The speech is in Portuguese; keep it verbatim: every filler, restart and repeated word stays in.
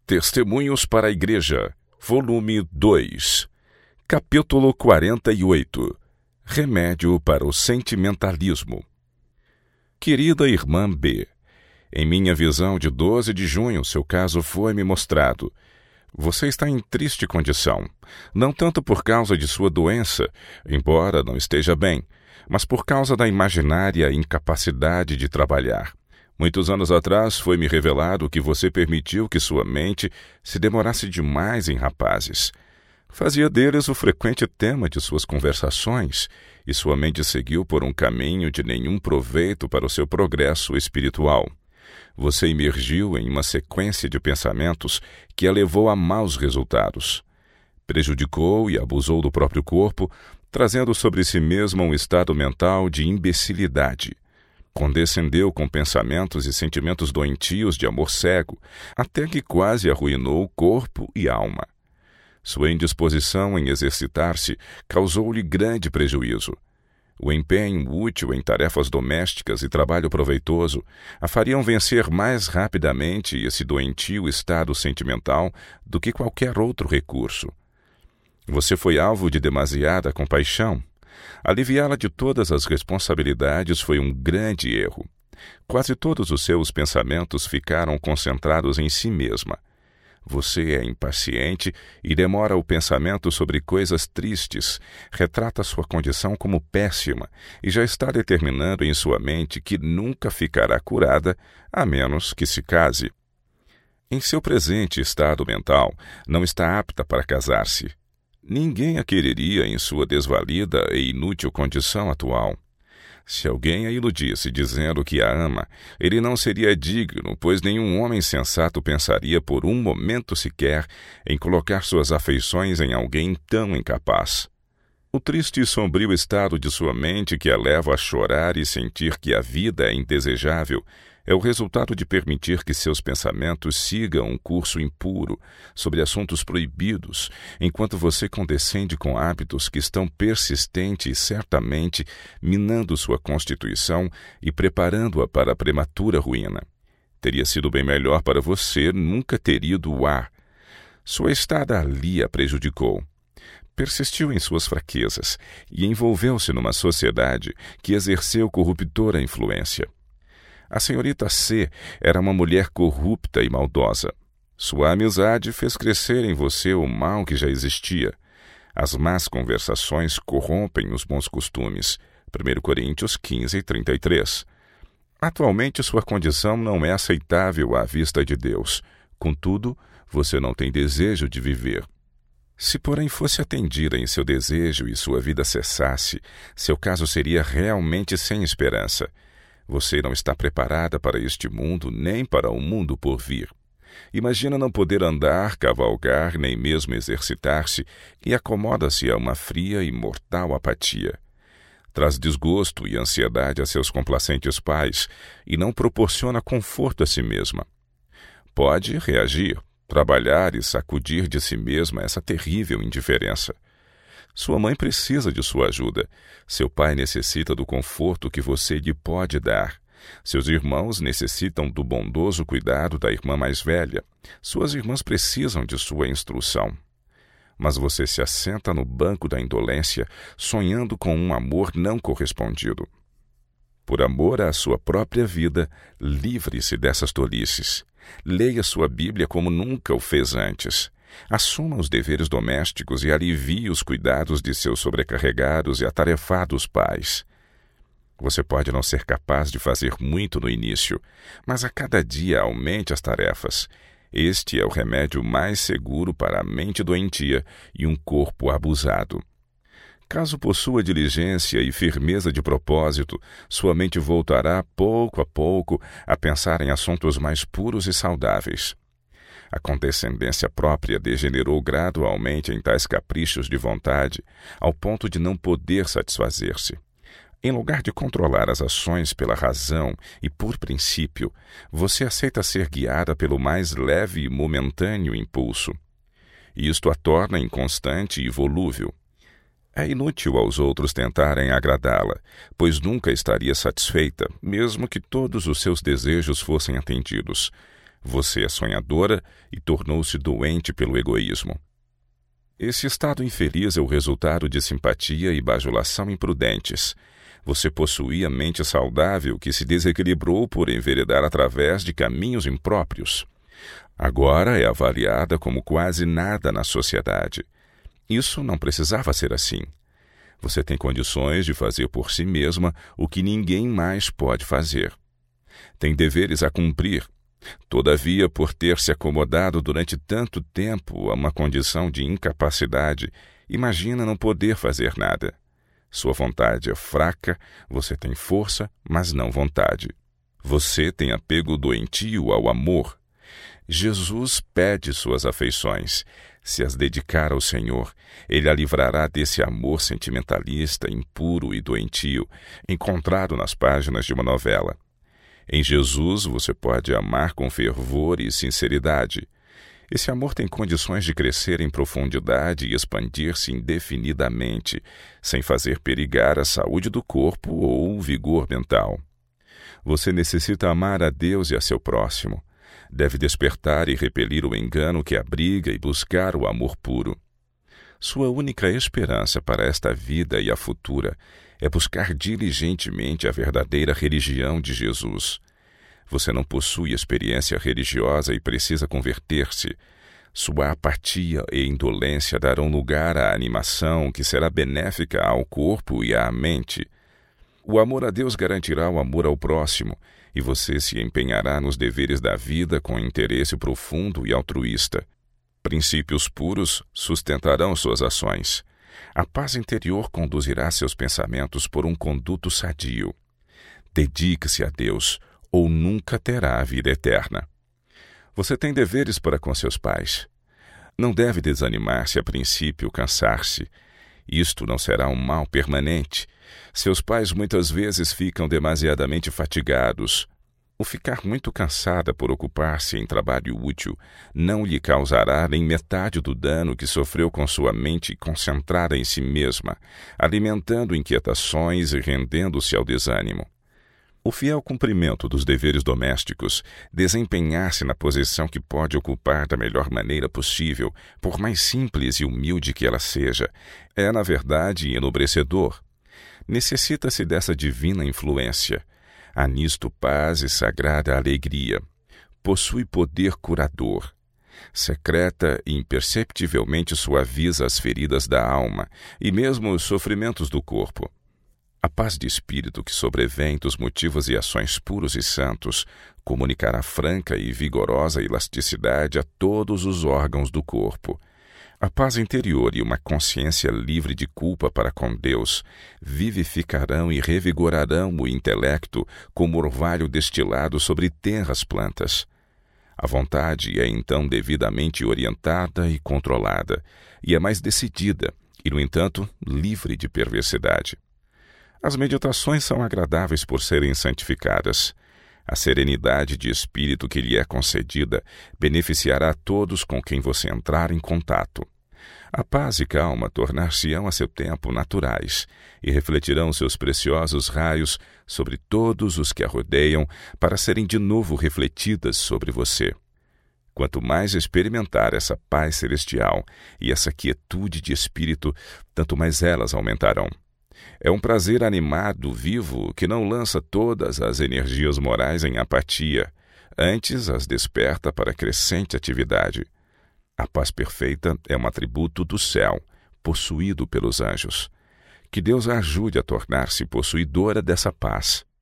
Testemunhos para a Igreja, volume dois, capítulo quarenta e oito. Remédio para o sentimentalismo. Querida irmã B, em minha visão de doze de junho, seu caso foi-me mostrado. Você está em triste condição, não tanto por causa de sua doença, embora não esteja bem, mas por causa da imaginária incapacidade de trabalhar. Muitos anos atrás foi-me revelado que você permitiu que sua mente se demorasse demais em rapazes. Fazia deles o frequente tema de suas conversações, e sua mente seguiu por um caminho de nenhum proveito para o seu progresso espiritual. Você imergiu em uma sequência de pensamentos que a levou a maus resultados. Prejudicou e abusou do próprio corpo, trazendo sobre si mesma um estado mental de imbecilidade. Condescendeu com pensamentos e sentimentos doentios de amor cego, até que quase arruinou corpo e alma. Sua indisposição em exercitar-se causou-lhe grande prejuízo. O empenho útil em tarefas domésticas e trabalho proveitoso a fariam vencer mais rapidamente esse doentio estado sentimental do que qualquer outro recurso. Você foi alvo de demasiada compaixão. Aliviá-la de todas as responsabilidades foi um grande erro. Quase todos os seus pensamentos ficaram concentrados em si mesma. Você é impaciente e demora o pensamento sobre coisas tristes, retrata sua condição como péssima e já está determinando em sua mente que nunca ficará curada, a menos que se case. Em seu presente estado mental, não está apta para casar-se. Ninguém a quereria em sua desvalida e inútil condição atual. Se alguém a iludisse dizendo que a ama, ele não seria digno, pois nenhum homem sensato pensaria por um momento sequer em colocar suas afeições em alguém tão incapaz. O triste e sombrio estado de sua mente que a leva a chorar e sentir que a vida é indesejável é o resultado de permitir que seus pensamentos sigam um curso impuro sobre assuntos proibidos, enquanto você condescende com hábitos que estão persistente e certamente minando sua constituição e preparando-a para a prematura ruína. Teria sido bem melhor para você nunca ter ido o ar. Sua estada ali a prejudicou. Persistiu em suas fraquezas e envolveu-se numa sociedade que exerceu corruptora influência. A senhorita C era uma mulher corrupta e maldosa. Sua amizade fez crescer em você o mal que já existia. As más conversações corrompem os bons costumes. primeira Coríntios quinze, trinta e três. Atualmente sua condição não é aceitável à vista de Deus. Contudo, você não tem desejo de viver. Se, porém, fosse atendida em seu desejo e sua vida cessasse, seu caso seria realmente sem esperança. Você não está preparada para este mundo nem para o mundo por vir. Imagina não poder andar, cavalgar, nem mesmo exercitar-se e acomoda-se a uma fria e mortal apatia. Traz desgosto e ansiedade a seus complacentes pais e não proporciona conforto a si mesma. Pode reagir, trabalhar e sacudir de si mesma essa terrível indiferença. Sua mãe precisa de sua ajuda. Seu pai necessita do conforto que você lhe pode dar. Seus irmãos necessitam do bondoso cuidado da irmã mais velha. Suas irmãs precisam de sua instrução. Mas você se assenta no banco da indolência, sonhando com um amor não correspondido. Por amor à sua própria vida, livre-se dessas tolices. Leia sua Bíblia como nunca o fez antes. Assuma os deveres domésticos e alivie os cuidados de seus sobrecarregados e atarefados pais. Você pode não ser capaz de fazer muito no início, mas a cada dia aumente as tarefas. Este é o remédio mais seguro para a mente doentia e um corpo abusado. Caso possua diligência e firmeza de propósito, sua mente voltará pouco a pouco a pensar em assuntos mais puros e saudáveis. A condescendência própria degenerou gradualmente em tais caprichos de vontade, ao ponto de não poder satisfazer-se. Em lugar de controlar as ações pela razão e por princípio, você aceita ser guiada pelo mais leve e momentâneo impulso. Isto a torna inconstante e volúvel. É inútil aos outros tentarem agradá-la, pois nunca estaria satisfeita, mesmo que todos os seus desejos fossem atendidos. Você é sonhadora e tornou-se doente pelo egoísmo. Esse estado infeliz é o resultado de simpatia e bajulação imprudentes. Você possuía mente saudável que se desequilibrou por enveredar através de caminhos impróprios. Agora é avaliada como quase nada na sociedade. Isso não precisava ser assim. Você tem condições de fazer por si mesma o que ninguém mais pode fazer. Tem deveres a cumprir. Todavia, por ter se acomodado durante tanto tempo a uma condição de incapacidade, imagina não poder fazer nada. Sua vontade é fraca, você tem força, mas não vontade. Você tem apego doentio ao amor. Jesus pede suas afeições. Se as dedicar ao Senhor, Ele a livrará desse amor sentimentalista, impuro e doentio, encontrado nas páginas de uma novela. Em Jesus você pode amar com fervor e sinceridade. Esse amor tem condições de crescer em profundidade e expandir-se indefinidamente, sem fazer perigar a saúde do corpo ou o vigor mental. Você necessita amar a Deus e a seu próximo. Deve despertar e repelir o engano que abriga e buscar o amor puro. Sua única esperança para esta vida e a futura é buscar diligentemente a verdadeira religião de Jesus. Você não possui experiência religiosa e precisa converter-se. Sua apatia e indolência darão lugar à animação que será benéfica ao corpo e à mente. O amor a Deus garantirá o amor ao próximo, e você se empenhará nos deveres da vida com interesse profundo e altruísta. Princípios puros sustentarão suas ações. A paz interior conduzirá seus pensamentos por um conduto sadio. Dedique-se a Deus, ou nunca terá a vida eterna. Você tem deveres para com seus pais. Não deve desanimar se a princípio cansar-se. Isto não será um mal permanente. Seus pais muitas vezes ficam demasiadamente fatigados. O ficar muito cansada por ocupar-se em trabalho útil não lhe causará nem metade do dano que sofreu com sua mente concentrada em si mesma, alimentando inquietações e rendendo-se ao desânimo. O fiel cumprimento dos deveres domésticos, desempenhar-se na posição que pode ocupar da melhor maneira possível, por mais simples e humilde que ela seja, é, na verdade, enobrecedor. Necessita-se dessa divina influência. Há nisto paz e sagrada alegria. Possui poder curador. Secreta e imperceptivelmente suaviza as feridas da alma e mesmo os sofrimentos do corpo. A paz de espírito que sobrevém dos motivos e ações puros e santos comunicará franca e vigorosa elasticidade a todos os órgãos do corpo. A paz interior e uma consciência livre de culpa para com Deus vivificarão e revigorarão o intelecto como orvalho destilado sobre tenras plantas. A vontade é então devidamente orientada e controlada, e é mais decidida, e, no entanto, livre de perversidade. As meditações são agradáveis por serem santificadas. A serenidade de espírito que lhe é concedida beneficiará a todos com quem você entrar em contato. A paz e calma tornar-se-ão a seu tempo naturais e refletirão seus preciosos raios sobre todos os que a rodeiam para serem de novo refletidas sobre você. Quanto mais experimentar essa paz celestial e essa quietude de espírito, tanto mais elas aumentarão. É um prazer animado, vivo, que não lança todas as energias morais em apatia, antes as desperta para crescente atividade. A paz perfeita é um atributo do céu, possuído pelos anjos. Que Deus a ajude a tornar-se possuidora dessa paz.